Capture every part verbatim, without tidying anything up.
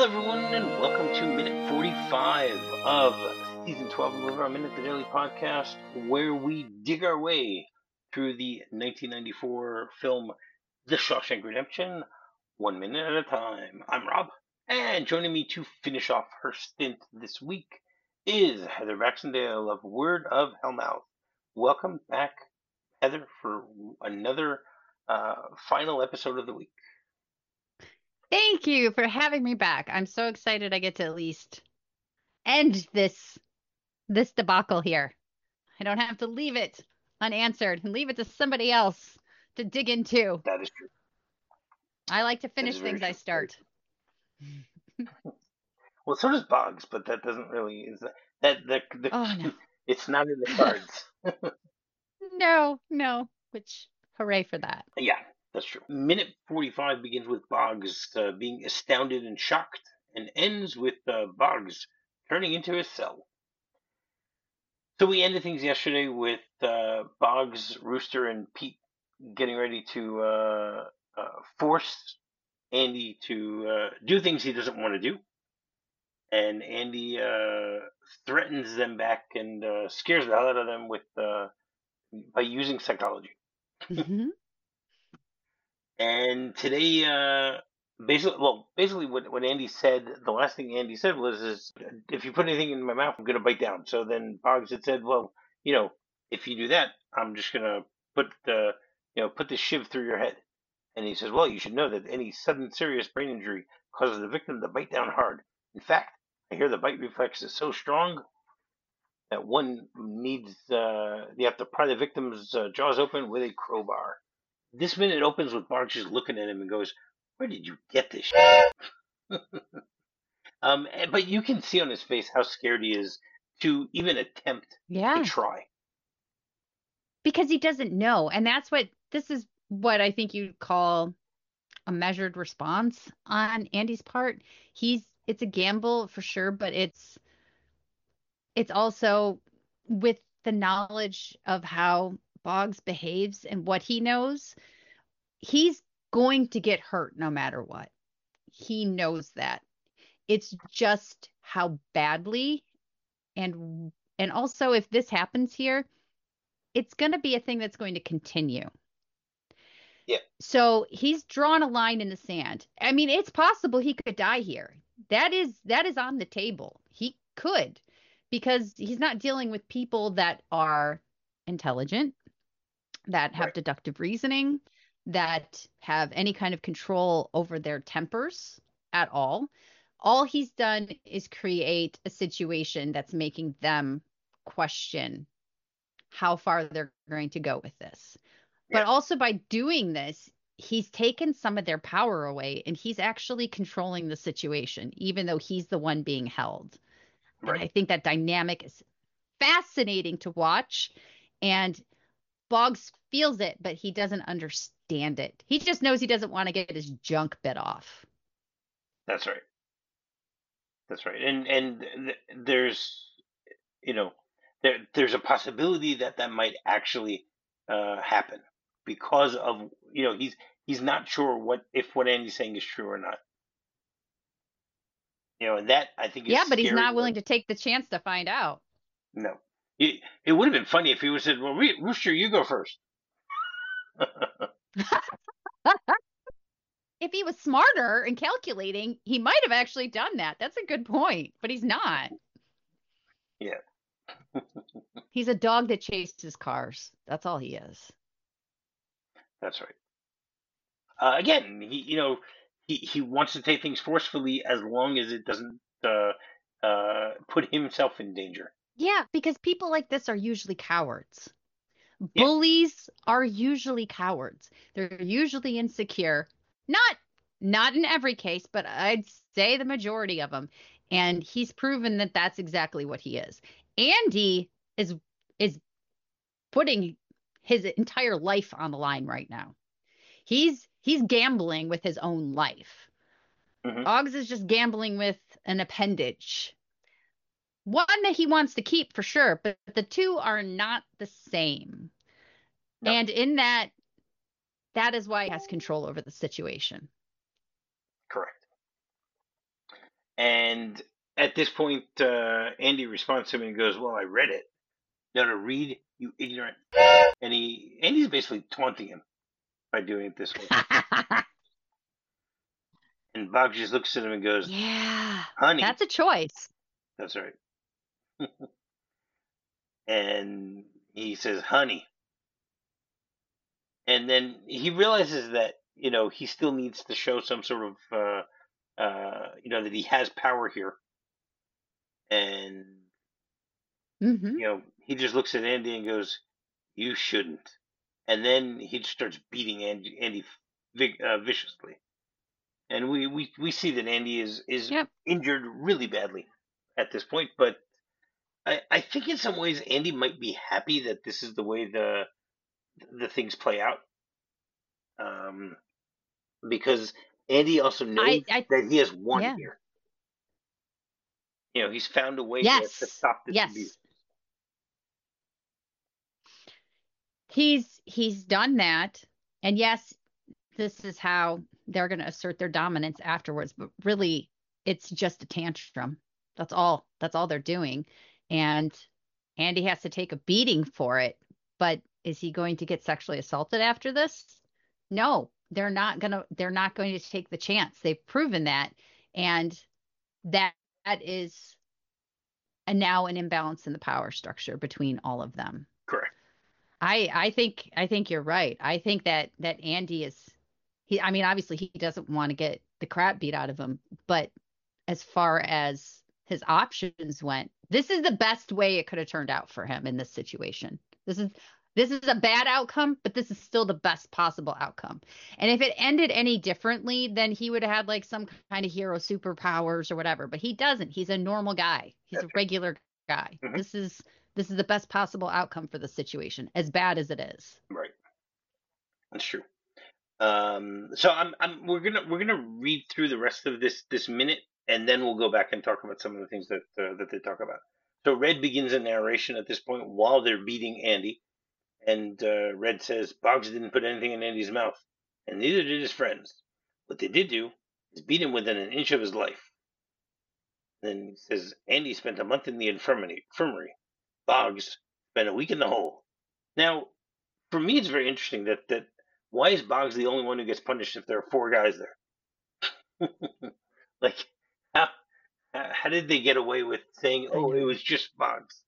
everyone, and welcome to minute forty-five of season twelve of Live Our Minute, the daily podcast, where we dig our way through the nineteen ninety-four film The Shawshank Redemption, one minute at a time. I'm Rob, and joining me to finish off her stint this week is Heather Baxendale of Word of Hellmouth. Welcome back, Heather, for another uh, final episode of the week. Thank you for having me back. I'm so excited I get to at least end this this debacle here. I don't have to leave it unanswered and leave it to somebody else to dig into. That is true. I like to That finish is very things I true. start. Well, so does Boggs, but that doesn't really is that that the, Oh no. the it's not in the cards. No, no. Which hooray for that. Yeah, that's true. Minute forty-five begins with Boggs uh, being astounded and shocked, and ends with uh, Boggs turning into his cell. So we ended things yesterday with uh, Boggs, Rooster, and Pete getting ready to uh, uh, force Andy to uh, do things he doesn't want to do, and Andy uh, threatens them back and uh, scares the hell out of them with uh, by using psychology. Mhm. And today, uh, basically, well, basically, what what Andy said, the last thing Andy said was, "Is if you put anything in my mouth, I'm gonna bite down." So then Boggs had said, "Well, you know, if you do that, I'm just gonna put the, you know, put the shiv through your head." And he says, "Well, you should know that any sudden serious brain injury causes the victim to bite down hard. In fact, I hear the bite reflex is so strong that one needs uh, you have to pry the victim's uh, jaws open with a crowbar." This minute opens with Bart just looking at him and goes, "Where did you get this shit?" um, and- but you can see on his face how scared he is to even attempt to Yeah, try. because he doesn't know. And that's what this is what I think you'd call a measured response on Andy's part. He's it's a gamble for sure, but it's it's also with the knowledge of how Boggs behaves and what he knows, he's going to get hurt no matter what. He knows that. It's just how badly and and also if this happens here, it's going to be a thing that's going to continue. Yeah, So he's drawn a line in the sand. I mean, it's possible he could die here. That is that is on the table. He could because he's not dealing with people that are intelligent, that have right. deductive reasoning, that have any kind of control over their tempers at all. All he's done is create a situation that's making them question how far they're going to go with this. Yeah, But also by doing this, he's taken some of their power away and he's actually controlling the situation, even though he's the one being held. And right. I think that dynamic is fascinating to watch. And Boggs feels it, but he doesn't understand it. He just knows he doesn't want to get his junk bit off. That's right. That's right. And and th- there's you know there there's a possibility that that might actually uh, happen because of you know he's he's not sure what if what Andy's saying is true or not. You know, and that I think is Yeah, but he's not scarier. willing to take the chance to find out. No. It, it would have been funny if he would have said, "Well, Rooster, you go first." If he was smarter and calculating, he might have actually done that. That's a good point, but he's not. Yeah, He's a dog that chases cars. That's all he is. that's right. Uh, again, he, you know, he, he wants to take things forcefully as long as it doesn't uh, uh, put himself in danger. Yeah, because people like this are usually cowards. Yeah, Bullies are usually cowards. They're usually insecure. Not not in every case, but I'd say the majority of them. And he's proven that that's exactly what he is. Andy is is putting his entire life on the line right now. He's he's gambling with his own life. hmm Boggs is just gambling with an appendage. One that he wants to keep for sure, but the two are not the same. no, And in that, that is why he has control over the situation. correct. And at this point, uh, Andy responds to him and goes, "Well, I read it. Now to read, you ignorant." And he Andy's basically taunting him by doing it this way. And Bob just looks at him and goes, Yeah, "Honey." that's a choice. That's right. And he says, "Honey." And then he realizes that, you know, he still needs to show some sort of, uh, uh, you know, that he has power here. And, Hmm. you know, he just looks at Andy and goes, "You shouldn't." And then he just starts beating Andy, Andy vig- uh, viciously. And we, we, we see that Andy is, is Yep. injured really badly at this point. But I, I think in some ways Andy might be happy that this is the way the the things play out. Um, because Andy also knows I, I, that he has won yeah. here. You know, he's found a way to, to Yes. stop this abuse. Yes. He's he's done that. And yes, this is how they're going to assert their dominance afterwards, but really it's just a tantrum. That's all. That's all they're doing. And Andy has to take a beating for it, but is he going to get sexually assaulted after this? No, they're not going to they're not going to take the chance. They've proven that, and that that is a, now an imbalance in the power structure between all of them. Correct. I I think I think you're right. I think that that Andy is he I mean obviously he doesn't want to get the crap beat out of him, but as far as his options went, this is the best way it could have turned out for him in this situation. This is this is a bad outcome, but this is still the best possible outcome. And if it ended any differently, then he would have had like some kind of hero superpowers or whatever, but he doesn't. He's a normal guy. He's a That's regular guy. right. Hmm. This is this is the best possible outcome for the situation, as bad as it is. Right. That's true. Um, so I'm, I'm, we're gonna, we're gonna read through the rest of this, this minute, and then we'll go back and talk about some of the things that, uh, that they talk about. So Red begins a narration at this point while they're beating Andy, and uh, Red says Boggs didn't put anything in Andy's mouth, and neither did his friends. What they did do is beat him within an inch of his life. Then he says Andy spent a month in the infirmary. Infirmary. Boggs spent a week in the hole. Now, for me, it's very interesting that that why is Boggs the only one who gets punished if there are four guys there? Like, how how did they get away with saying, I "Oh, it know. was just Boggs"?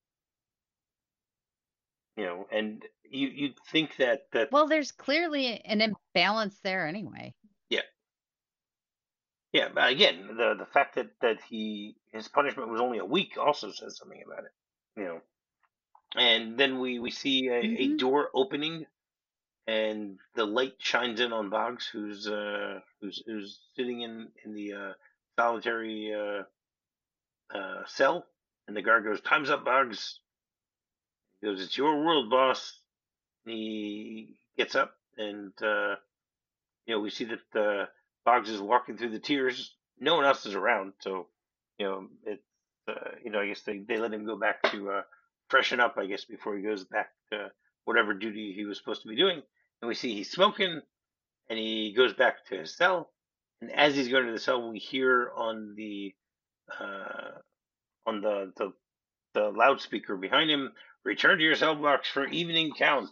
You know, and you you'd think that that Well, there's clearly an imbalance there anyway. yeah, yeah. But again, the the fact that that he his punishment was only a week also says something about it. You know, and then we we see a, a Hmm. door opening and the light shines in on Boggs, who's uh, who's who's sitting in in the uh, solitary uh, uh, cell, and the guard goes, "Time's up, Boggs." He goes, "It's your world, boss." He gets up, and uh, you know we see that uh, Boggs is walking through the tears. No one else is around, so you know it's uh, you know I guess they they let him go back to uh, freshen up, I guess, before he goes back to whatever duty he was supposed to be doing. And we see he's smoking, and he goes back to his cell. And as he's going to the cell, we hear on the uh, on the, the the loudspeaker behind him, "Return to your cell blocks for evening count.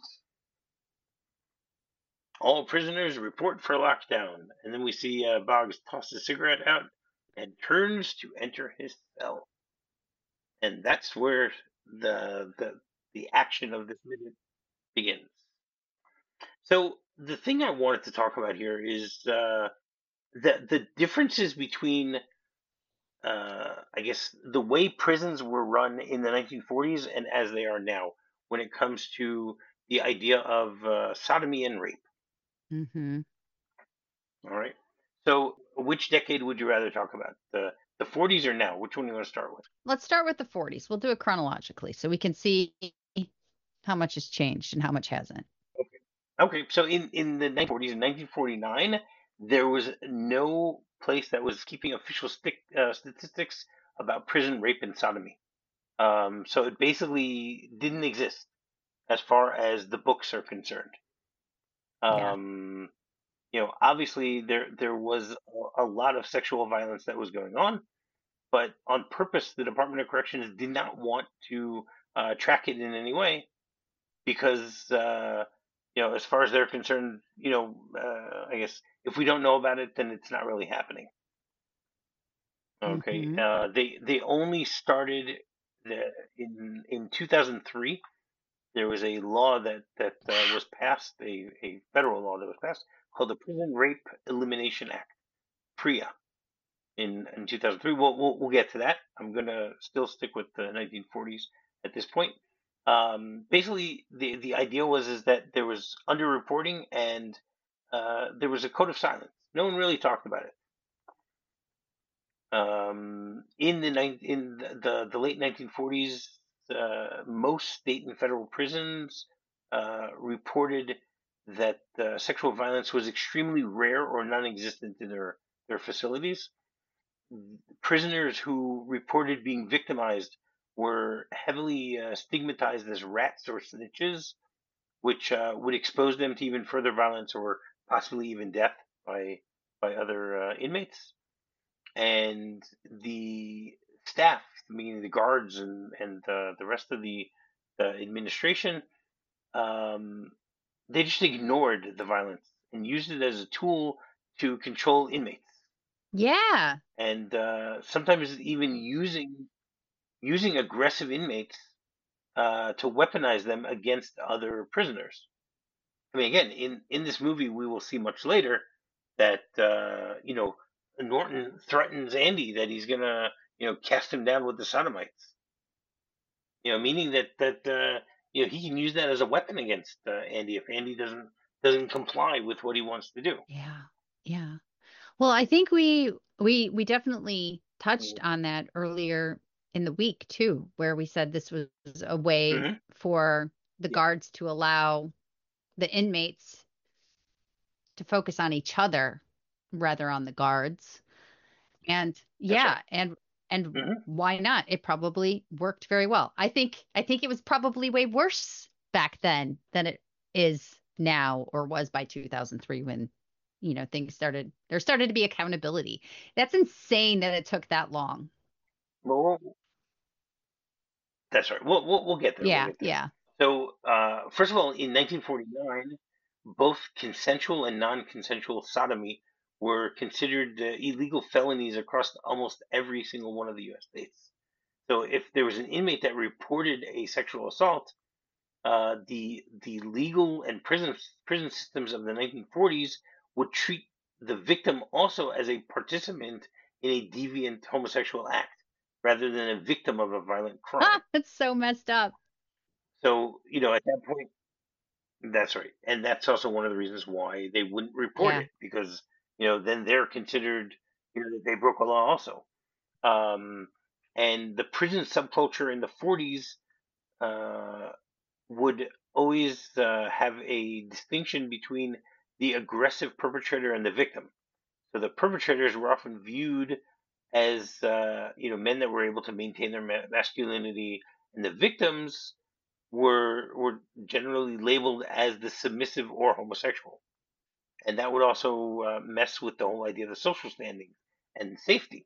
All prisoners report for lockdown." And then we see uh, Boggs toss a cigarette out and turns to enter his cell. And that's where the the the action of this minute begins. So the thing I wanted to talk about here is uh, the the differences between uh, I guess the way prisons were run in the nineteen forties and as they are now when it comes to the idea of uh, sodomy and rape. Hmm. All right. So, which decade would you rather talk about? The the forties or now? Which one do you want to start with? Let's start with the forties. We'll do it chronologically so we can see how much has changed and how much hasn't. Okay. Okay. So in in the nineteen forties, in nineteen forty-nine, there was no place that was keeping official stick, uh, statistics about prison rape and sodomy. Um, so it basically didn't exist as far as the books are concerned. Yeah. Um, you know, obviously there there was a lot of sexual violence that was going on, but on purpose, the Department of Corrections did not want to uh, track it in any way because, uh, you know, as far as they're concerned, you know, uh, I guess if we don't know about it, then it's not really happening. Okay, Mm-hmm. uh, they they only started the in in two thousand three. There was a law that that uh, was passed, a, a federal law that was passed called the Prison Rape Elimination Act, PREA, in in two thousand three. We'll, we'll we'll get to that. I'm gonna still stick with the nineteen forties at this point. Um, basically, the the idea was is that there was underreporting and uh, there was a code of silence. No one really talked about it. Um, in the nine in the, the, the late nineteen forties, uh, most state and federal prisons uh, reported that uh, sexual violence was extremely rare or non-existent in their their facilities. Prisoners who reported being victimized were heavily uh, stigmatized as rats or snitches, which uh, would expose them to even further violence or possibly even death by by other uh, inmates. And the staff, meaning the guards and and uh, the rest of the, the administration, um, they just ignored the violence and used it as a tool to control inmates, Yeah. and uh, sometimes even using using aggressive inmates uh, to weaponize them against other prisoners. I mean, again, in in this movie, we will see much later that uh, you know Norton threatens Andy that he's gonna you know cast him down with the sodomites. You know, meaning that that uh, you know he can use that as a weapon against uh, Andy if Andy doesn't doesn't comply with what he wants to do. Yeah. Yeah. Well, I think we we we definitely touched Mm-hmm. on that earlier in the week too, where we said this was a way for the Yeah, guards to allow the inmates to focus on each other rather on the guards. And that's right. yeah, and and Hmm. why not? It probably worked very well. I think I think it was probably way worse back then than it is now or was by two thousand three when you know things started there started to be accountability. That's insane that it took that long. Well, that's right. We'll, we'll we'll get there. We'll Yeah, get there. yeah. So, uh, first of all, in nineteen forty-nine, both consensual and non-consensual sodomy were considered uh, illegal felonies across almost every single one of the U S states. So, if there was an inmate that reported a sexual assault, uh, the the legal and prison prison systems of the nineteen forties would treat the victim also as a participant in a deviant homosexual act rather than a victim of a violent crime. Ah, that's so messed up. So, you know, at that point, that's right. And that's also one of the reasons why they wouldn't report Yeah. it because, you know, then they're considered, you know, that they broke a law also. Um, and the prison subculture in the forties uh, would always uh, have a distinction between the aggressive perpetrator and the victim. So the perpetrators were often viewed as, uh, you know, men that were able to maintain their ma- masculinity, and the victims were were generally labeled as the submissive or homosexual, and that would also uh, mess with the whole idea of the social standing and safety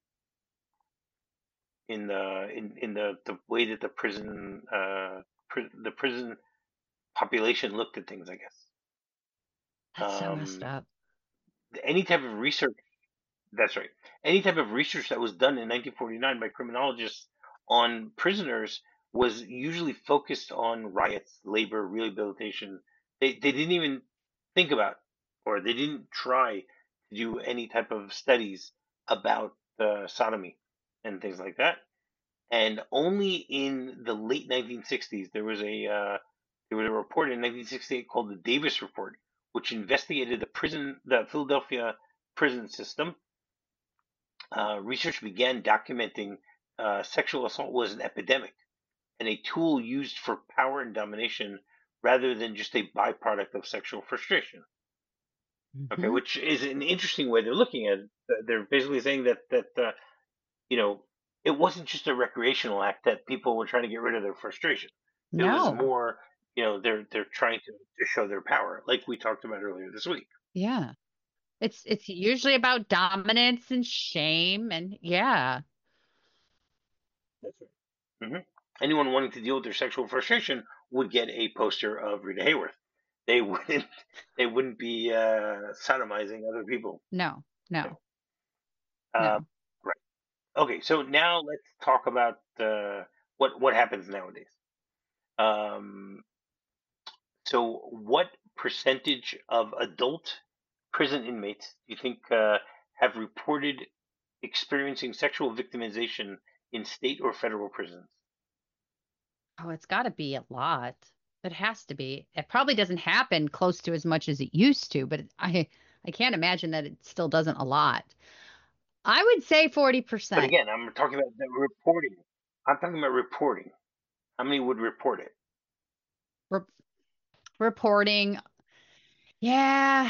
in the in, in the, the way that the prison uh, pri- the prison population looked at things. I guess That's so messed um, up. any type of research. That's right. Any type of research that was done in nineteen forty-nine by criminologists on prisoners was usually focused on riots, labor, rehabilitation. They they didn't even think about or they didn't try to do any type of studies about uh, sodomy and things like that. And only in the late nineteen sixties there was a uh, there was a report in nineteen sixty-eight called the Davis Report, which investigated the prison, the Philadelphia prison system. Uh, research began documenting uh, sexual assault was an epidemic and a tool used for power and domination rather than just a byproduct of sexual frustration. Okay, Hmm. which is an interesting way they're looking at it. Uh, They're basically saying that that uh, you know it wasn't just a recreational act that people were trying to get rid of their frustration. It was No. more, you know, they're they're trying to, to show their power, like we talked about earlier this week. Yeah. It's it's usually about dominance and shame and yeah. hmm Anyone wanting to deal with their sexual frustration would get a poster of Rita Hayworth. They wouldn't. They wouldn't be uh, sodomizing other people. No, no, No. Uh, no. right. Okay. So now let's talk about uh, what what happens nowadays. Um, so, what percentage of adult prison inmates do you think uh, have reported experiencing sexual victimization in state or federal prisons? Oh, it's got to be a lot. It has to be. It probably doesn't happen close to as much as it used to, but I I can't imagine that it still doesn't a lot. I would say But forty percent. again, I'm talking about the reporting. I'm talking about reporting. How many would report it? Re- reporting. Yeah,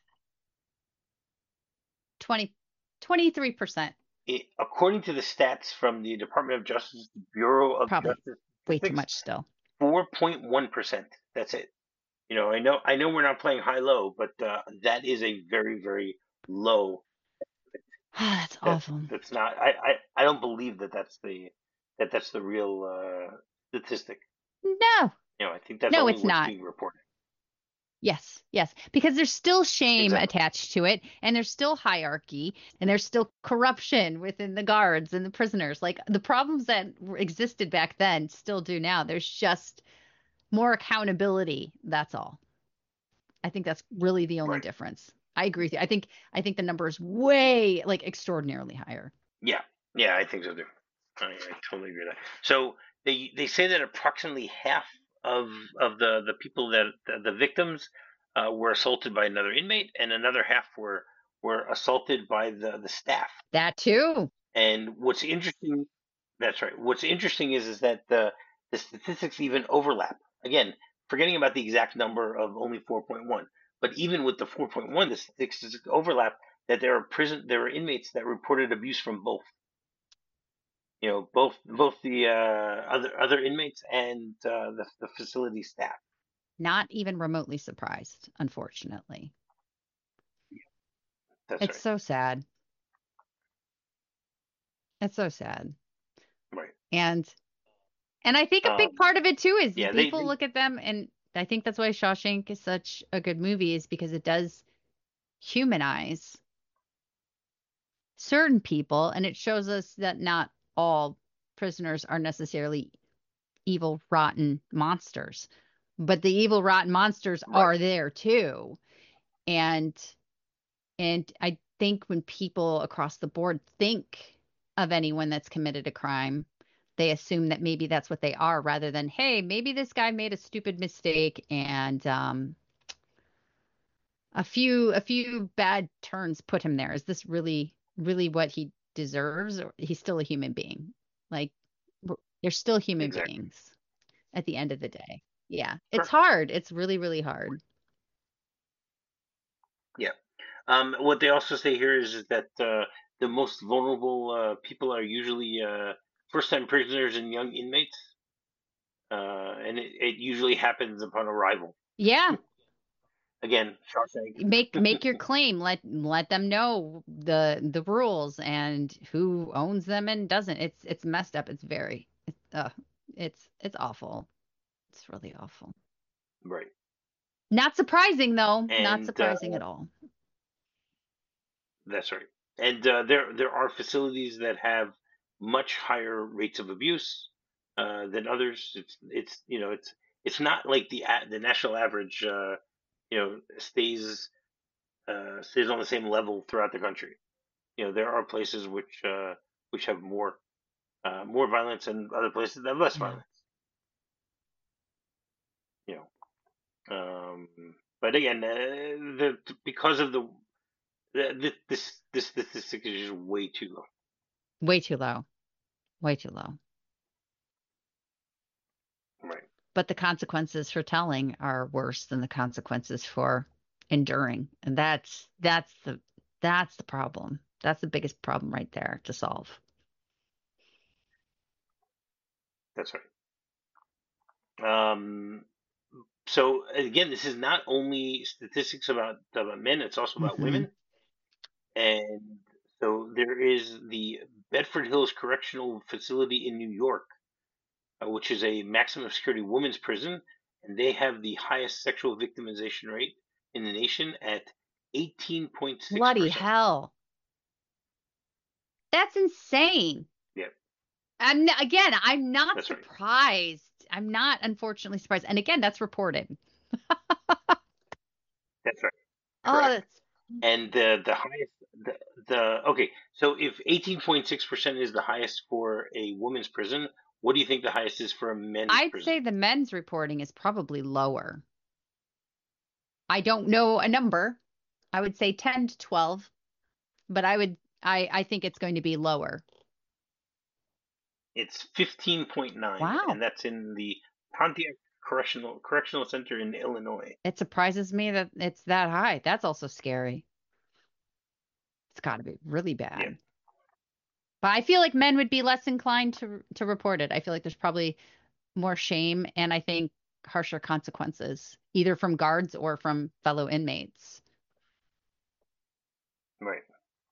twenty, twenty-three percent. It, according to the stats from the Department of Justice, the Bureau of Probably Justice way too Statistics, much still. four point one percent. That's it. You know, I know, I know, we're not playing high low, but uh, that is a very, very low. That's That awful. that's not. I, I, I don't believe that that's the that that's the real uh, statistic. No, You know, I think that's no, only it's what's not. being reported. Yes, yes, because there's still shame Exactly. attached to it, and there's still hierarchy, and there's still corruption within the guards and the prisoners. Like the problems that existed back then still do now. There's just more accountability. That's all. I think that's really the only Right. difference. I agree with you. I think I think the number is way like extraordinarily higher. Yeah. Yeah, I think so too. I, I totally agree with that. So they they say that approximately half of of the the people that the, the victims uh, were assaulted by another inmate, and another half were were assaulted by the the staff. That too. And what's interesting, that's right. What's interesting is is that the the statistics even overlap. Again, forgetting about the exact number of only four point one, but even with the four point one, the statistics overlap that there are prison there are inmates that reported abuse from both. You know, both both the uh, other other inmates and uh, the the facility staff. Not even remotely surprised, unfortunately. That's It's right. so sad. It's so sad. Right. And And I think a big Um, part of it too is yeah. They, people they look at them, and I think that's why Shawshank is such a good movie, is because it does humanize certain people, and it shows us that not all prisoners are necessarily evil, rotten monsters, but the evil, rotten monsters right. are there too. And and I think when people across the board think of anyone that's committed a crime, they assume that maybe that's what they are rather than, hey, maybe this guy made a stupid mistake and um, a few a few bad turns put him there. Is this really really what he deserves, or he's still a human being? Like they're still human Exactly. beings at the end of the day. Yeah, it's Sure. hard. It's really really hard. Yeah. Um, what they also say here is, is that uh, the most vulnerable uh, people are usually uh, first-time prisoners and young inmates, uh, and it, it usually happens upon arrival. Yeah, Again, make Shawshank. make your claim. Let let them know the the rules and who owns them and doesn't. It's it's messed up. It's very it's uh it's it's awful. It's really awful. Right. Not surprising though. Not And uh, surprising at all. that's right. And uh, there there are facilities that have much higher rates of abuse uh, than others. It's it's you know it's it's not like the a- the national average uh, you know stays uh, stays on the same level throughout the country. You know there are places which uh, which have more uh, more violence and other places that have less Yeah. violence. You know, um, but again, uh, the because of the, the this this statistic is just way too low. Way too low. Way too low. Right. But the consequences for telling are worse than the consequences for enduring. And that's that's the that's the problem. That's the biggest problem right there to solve. That's right. Um, so again, this is not only statistics about about men; it's also about Hmm. women. And so there is the Bedford Hills Correctional Facility in New York. uh, which is a maximum security women's prison, and they have the highest sexual victimization rate in the nation at eighteen point six Bloody percent. hell. That's insane. Yeah, I'm n- again, I'm not that's right. surprised. I'm not unfortunately surprised. And again, that's reported. That's right. Oh, Correct. that's And the the highest the, the okay, so if eighteen point six percent is the highest for a woman's prison, what do you think the highest is for a men's I'd prison? say the men's reporting is probably lower. I don't know a number. I would say ten to twelve, but I would I I think it's going to be lower. It's fifteen point nine, Wow. and that's in the Pontiac Correctional Correctional Center in Illinois. It surprises me that it's that high. That's also scary. It's got to be really Yeah, bad. But I feel like men would be less inclined to to report it. I feel like there's probably more shame and I think harsher consequences, either from guards or from fellow inmates. right.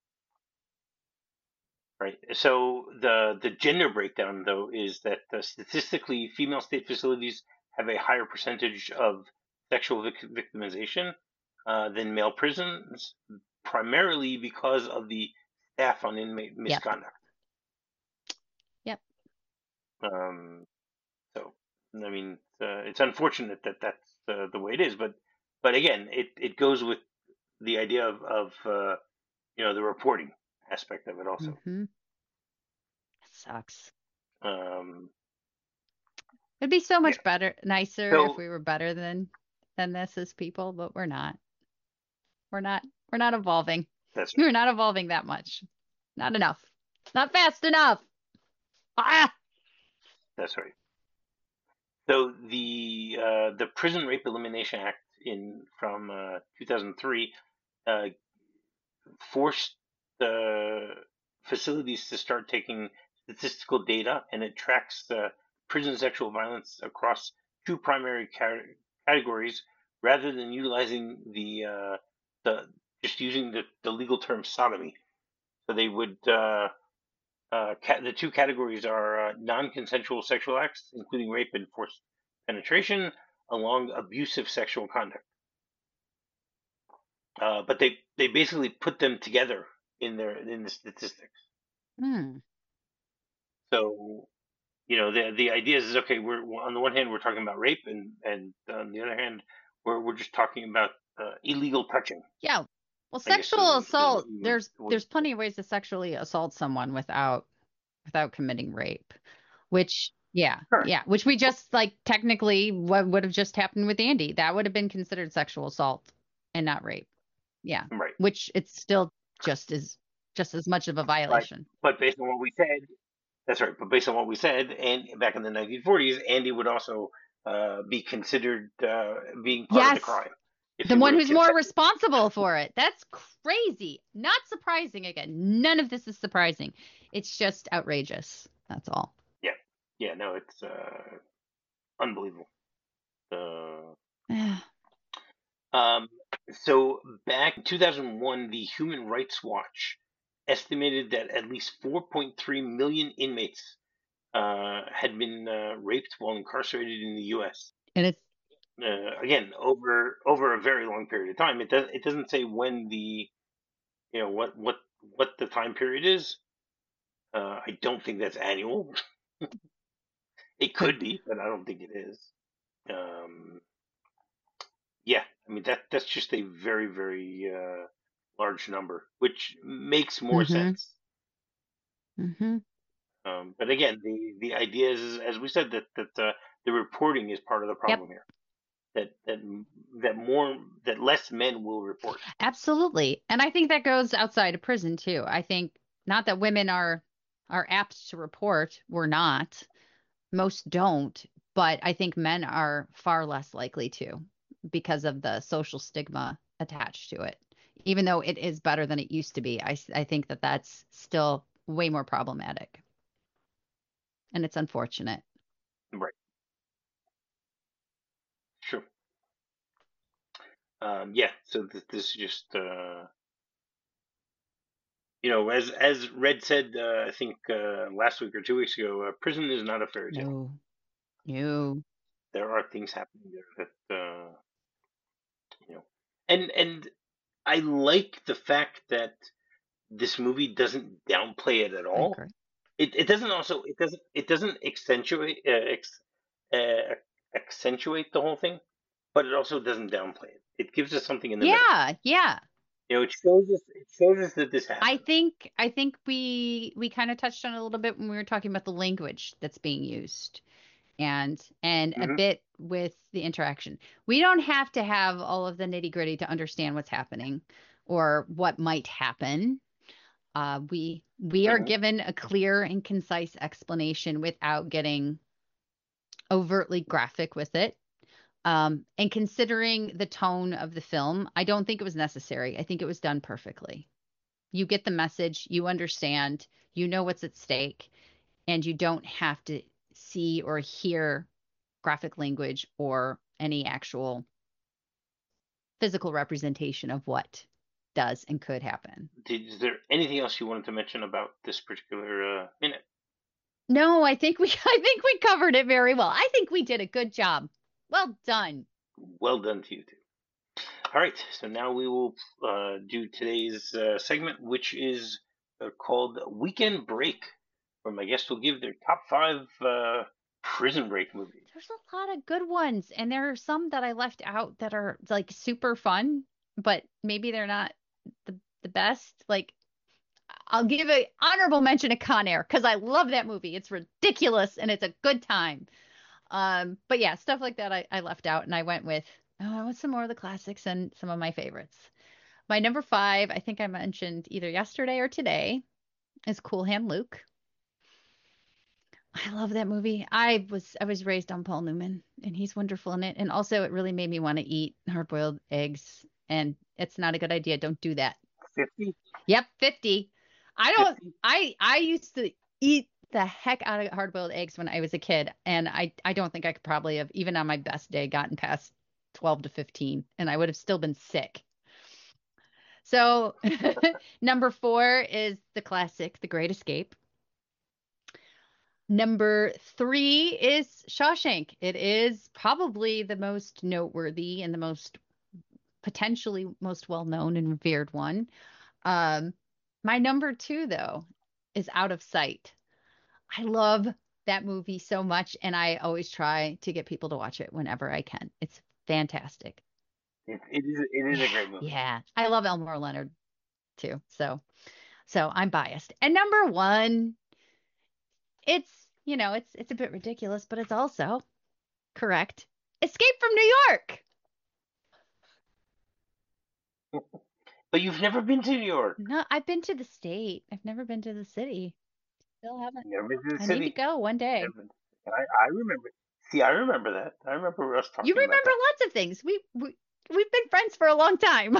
Right. So the the gender breakdown, though, is that uh, statistically, female state facilities have a higher percentage of sexual vic- victimization uh, than male prisons, primarily because of the staff on inmate Yep. misconduct. Yep. Um, so, I mean, uh, it's unfortunate that that's uh, the way it is, but but again, it, it goes with the idea of of uh, you know the reporting aspect of it also. Mm-hmm. Sucks. Um, It'd be so yeah. much better, nicer if So we were better than than this as people, but we're not. We're not. We're not evolving. that's We're not evolving that much. Not enough. Not fast enough. Ah! that's right. So the uh, the Prison Rape Elimination Act in from uh, two thousand three uh, forced the facilities to start taking statistical data, and it tracks the prison sexual violence across two primary ca- categories rather than utilizing the uh, the just using the, the legal term sodomy. So they would uh, uh, ca- the two categories are uh, non-consensual sexual acts, including rape and forced penetration, along abusive sexual conduct. Uh, but they they basically put them together in their in the statistics. Hmm. So you know the the idea is okay. We're on the one hand we're talking about rape, and and on the other hand we're we're just talking about uh, illegal touching. Yeah. Well, I guess sexual is, is what assault, you would there's would there's plenty of ways to sexually assault someone without without committing rape, which yeah, correct. yeah, which we just like technically what would have just happened with Andy. That would have been considered sexual assault and not rape. Yeah. Right. Which it's still just as just as much of a But violation. but based on what we said, that's right. But based on what we said, and back in the nineteen forties, Andy would also uh, be considered uh, being part of the Yes. crime if The he would one have who's more consented. responsible for it. That's crazy. Not surprising again. None of this is surprising. It's just outrageous. That's all. Yeah, yeah. No, it's uh, unbelievable. Uh, Yeah. um, so back in two thousand one, the Human Rights Watch estimated that at least four point three million inmates uh, had been uh, raped while incarcerated in the U S. And it's Uh, again, over over a very long period of time. It does it doesn't say when the you know what what what the time period is. Uh, I don't think that's annual. It could be, but I don't think it is. Um, yeah, I mean that that's just a very very uh, large number, which makes more mm-hmm. sense. Mm-hmm. Um, but again, the the idea is, as we said, that that uh, the reporting is part of the Yep. problem here. That that that more that less men will report. Absolutely. And I think that goes outside of prison too. I think not that women are are apt to report. We're not. Most don't, but I think men are far less likely to because of the social stigma attached to it. Even though it is better than it used to be, I, I think that that's still way more problematic. And it's unfortunate. Right. Sure. Um, yeah. So th- this is just uh, you know, as as Red said, uh, I think uh, last week or two weeks ago, uh, prison is not a fairy tale. No. No. There are things happening there that uh, you know, and and I like the fact that this movie doesn't downplay it at I all. agree. It it doesn't also it doesn't it doesn't accentuate uh, ex, uh, accentuate the whole thing, but it also doesn't downplay it. It gives us something in the middle. Yeah, yeah. You know, it shows us it shows us that this I happened. think I think we we kind of touched on it a little bit when we were talking about the language that's being used and and a Hmm. bit with the interaction. We don't have to have all of the nitty-gritty to understand what's happening or what might happen. Uh, we we are Hmm. given a clear and concise explanation without getting overtly graphic with it. Um, and considering the tone of the film, I don't think it was necessary. I think it was done perfectly. You get the message, you understand, you know what's at stake, and you don't have to see or hear graphic language or any actual physical representation of what does and could happen. Did, is there anything else you wanted to mention about this particular uh, minute? No, I think we I think we covered it very well. I think we did a good job. Well done. Well done to you too. All right, so now we will uh, do today's uh, segment, which is uh, called Weekend Break, where my guests will give their top five uh, Prison Break movies. There's a lot of good ones, and there are some that I left out that are like super fun, but maybe they're not the the best. Like I'll give a honorable mention to Con Air because I love that movie. It's ridiculous and it's a good time. Um, but yeah, stuff like that I, I left out and I went with oh, I want some more of the classics and some of my favorites. My number five, I think I mentioned either yesterday or today, is Cool Hand Luke. I love that movie. I was I was raised on Paul Newman and he's wonderful in it. And also it really made me want to eat hard-boiled eggs and it's not a good idea. Don't do that. fifty? Yep, fifty. I don't fifty? I I used to eat the heck out of hard-boiled eggs when I was a kid and I I don't think I could probably have even on my best day gotten past twelve to fifteen and I would have still been sick. So number four is the classic The Great Escape. Number three is Shawshank. It is probably the most noteworthy and the most potentially most well known and revered one. Um, my number two, though, is Out of Sight. I love that movie so much, and I always try to get people to watch it whenever I can. It's fantastic. It, it is. It is Yeah, a great movie. yeah. I love Elmore Leonard too. So, so I'm biased. And number one, it's you know, it's it's a bit ridiculous, but it's also correct. Escape from New York. But you've never been to New York. No, I've been to the state. I've never been to the city. Still haven't. Never been to the I need to city. go one day. Never been. I, I remember. See, I remember that. I remember us You talking about remember that. lots of things. We, we we've been friends for a long time.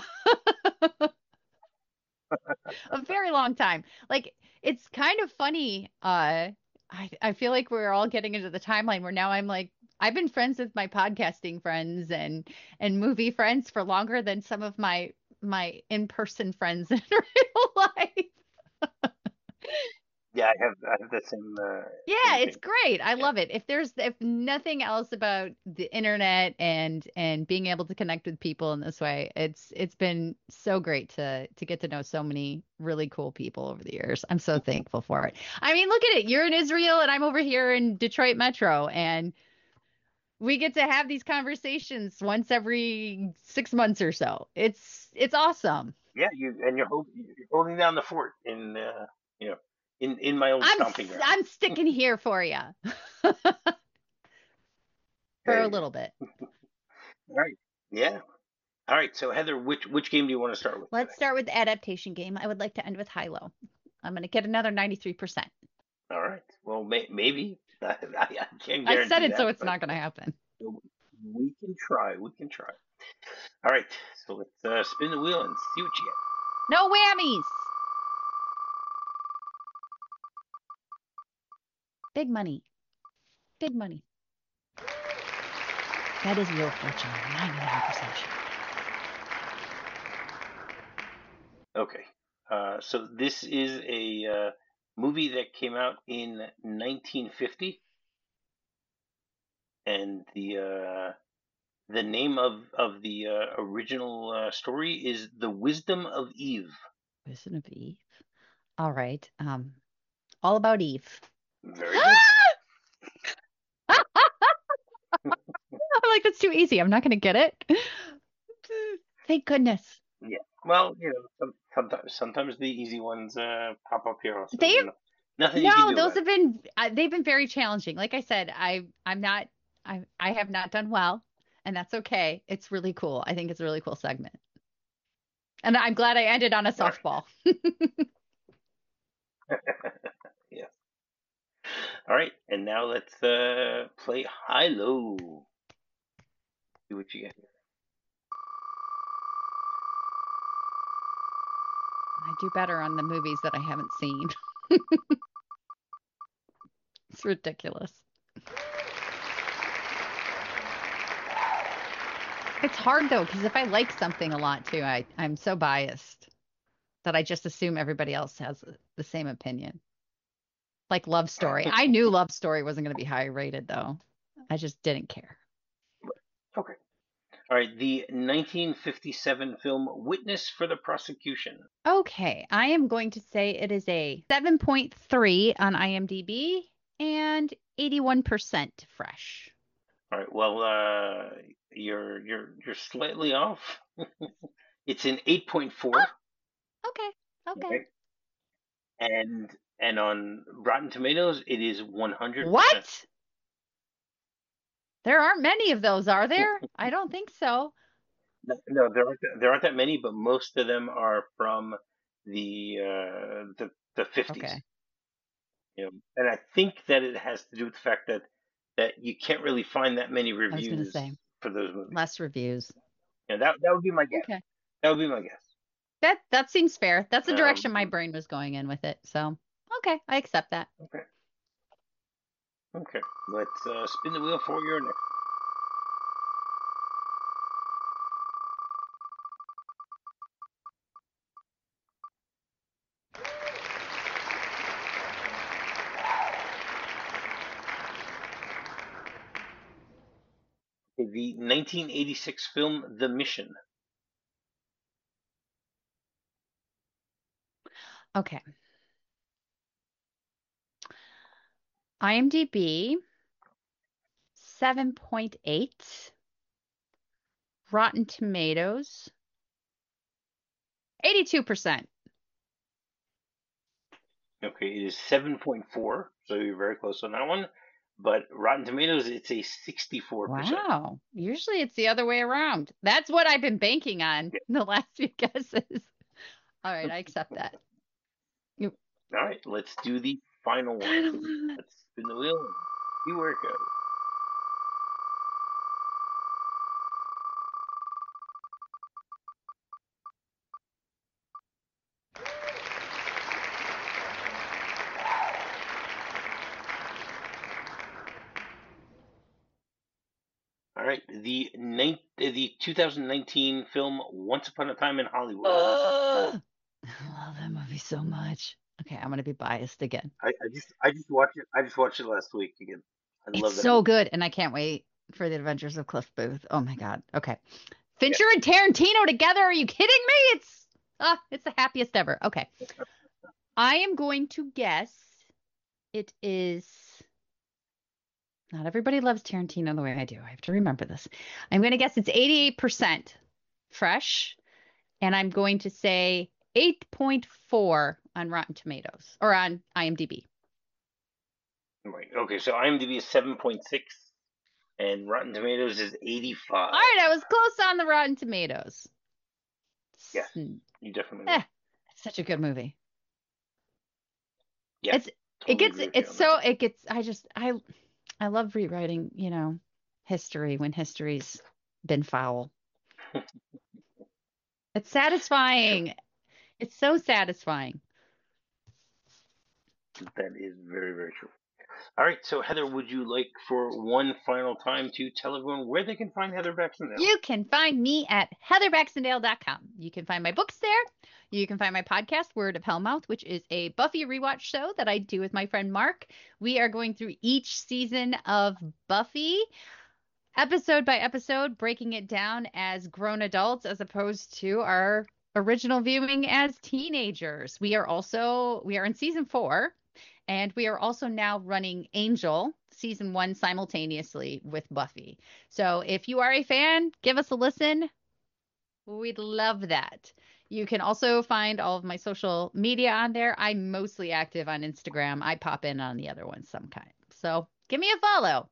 A very long time. Like it's kind of funny. Uh I I feel like we're all getting into the timeline where now I'm like I've been friends with my podcasting friends and and movie friends for longer than some of my my in-person friends in real life. Yeah, I have. I have that same uh, Yeah, same it's thing. great. I Yeah. love it. If there's if nothing else about the internet and and being able to connect with people in this way, it's it's been so great to to get to know so many really cool people over the years. I'm so thankful for it. I mean, look at it. You're in Israel and I'm over here in Detroit Metro and we get to have these conversations once every six months or so. It's it's awesome. Yeah, you and you're, hold, you're holding down the fort in uh, you know in in my old I'm stomping s- ground. I'm sticking here for you for There a you little go. bit. All right. Yeah. All right. So Heather, which which game do you want to start with today? Let's start with the adaptation game. I would like to end with high-low. I'm going to get another ninety-three percent. All right. Well, may, maybe I, I can't I said guarantee it, so that, it's but not going to happen. we can try. We can try. All right. So let's uh, spin the wheel and see what you get. No whammies. Big money. Big money. That is Wheel of Fortune. ninety-nine percent sure. Okay. Uh, so this is a uh, movie that came out in nineteen fifty. and the uh, the name of of the uh, original uh, story is The Wisdom of Eve. Wisdom of Eve. All right. Um, all about Eve. Very good. I'm like, that's too easy. I'm not going to get it. Thank goodness. Yeah. Well, you know, some, sometimes sometimes the easy ones uh, pop up here also. They've You know, nothing you can no, do those about have been uh, they've been very challenging. Like I said, I I'm not I I have not done well, and that's okay. It's really cool. I think it's a really cool segment. And I'm glad I ended on a it. All softball. right. Yeah. All right. And now let's uh, play high low. See what you get. I do better on the movies that I haven't seen. It's ridiculous. It's hard though, because if I like something a lot too, I, I'm so biased that I just assume everybody else has the same opinion. Like Love Story. I knew Love Story wasn't going to be high rated though. I just didn't care. Okay. All right. The nineteen fifty-seven film Witness for the Prosecution. Okay, I am going to say it is a seven point three on IMDb and eighty-one percent fresh. All right. Well, uh, you're you're you're slightly off. It's an eight point four. Oh, okay, okay. Okay. And and on Rotten Tomatoes, it is one hundred percent. What? There aren't many of those, are there? I don't think so. No, no, there aren't there aren't that many, but most of them are from the uh, the the fifties. Okay, You know, and I think that it has to do with the fact that that you can't really find that many I was going to reviews say for those movies. less reviews. Yeah, that that would be my guess. Okay. That would be my guess. That that seems fair. That's the direction my Um, brain was going in with it. So, okay, I accept that. okay, okay. Let's uh, spin the wheel for your next. The nineteen eighty-six film The Mission. Okay. IMDb seven point eight. Rotten Tomatoes eighty-two percent. Okay, it is seven point four, so you're very close on that one. But Rotten Tomatoes, it's a sixty-four percent. Wow. Usually it's the other way around. That's what I've been banking on Yeah. the last few guesses. All right, I accept that. You All right, let's do the final one. Let's spin the wheel and see where it goes. All right, the nine, the two thousand nineteen film Once Upon a Time in Hollywood. Ugh. I love that movie so much. Okay, I'm gonna be biased again. I, I just I just watched it. I just watched it last week again. I It's love that so movie. good, and I can't wait for the Adventures of Cliff Booth. Oh my God. Okay. Fincher and Tarantino together? Are you kidding me? It's ah, it's the happiest ever. Okay. I am going to guess it is not everybody loves Tarantino the way I do. I have to remember this. I'm going to guess it's eighty-eight percent fresh, and I'm going to say eight point four on Rotten Tomatoes or on IMDb. Right. Okay, so IMDb is seven point six, and Rotten Tomatoes is eighty-five. All right, I was close on the Rotten Tomatoes. Yes, Hmm. you definitely. Eh, it's such a good movie. Yeah, It's totally it gets agree with you it's on that. so it gets I just I I love rewriting, you know, history when history's been foul. It's Sure. satisfying. It's so satisfying. That is very, very true. All right, so Heather, would you like for one final time to tell everyone where they can find Heather Baxendale? You can find me at heather baxendale dot com. You can find my books there. You can find my podcast, Word of Hellmouth, which is a Buffy rewatch show that I do with my friend Mark. We are going through each season of Buffy, episode by episode, breaking it down as grown adults as opposed to our original viewing as teenagers. We are also we are in season four, and we are also now running Angel season one simultaneously with Buffy. So if you are a fan, give us a listen. We'd love that. You can also find all of my social media on there. I'm mostly active on Instagram. I pop in on the other ones sometimes. So give me a follow.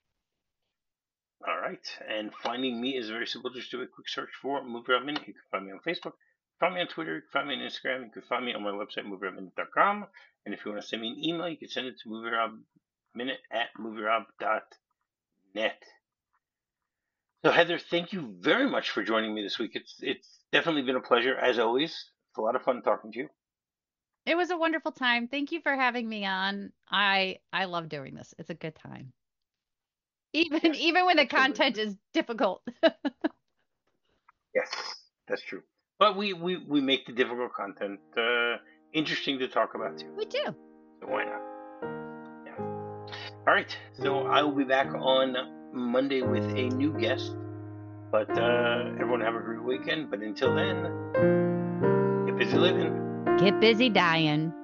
All right, and finding me is very simple. Just do a quick search for Movie Rob Minute. You can find me on Facebook, find me on Twitter, you can find me on Instagram, you can find me on my website, movie rob minute dot com. And if you want to send me an email, you can send it to movierobminute at movierob dot net. So Heather, thank you very much for joining me this week. It's it's definitely been a pleasure, as always. It's a lot of fun talking to you. It was a wonderful time. Thank you for having me on. I I love doing this. It's a good time. Even Yes, even when the absolutely. content is difficult. Yes, that's true. But we, we, we make the difficult content uh, interesting to talk about too. We do. So why not? Yeah. All right. So I will be back on Monday with a new guest. But uh, everyone have a great weekend. But until then, get busy living. Get busy dying.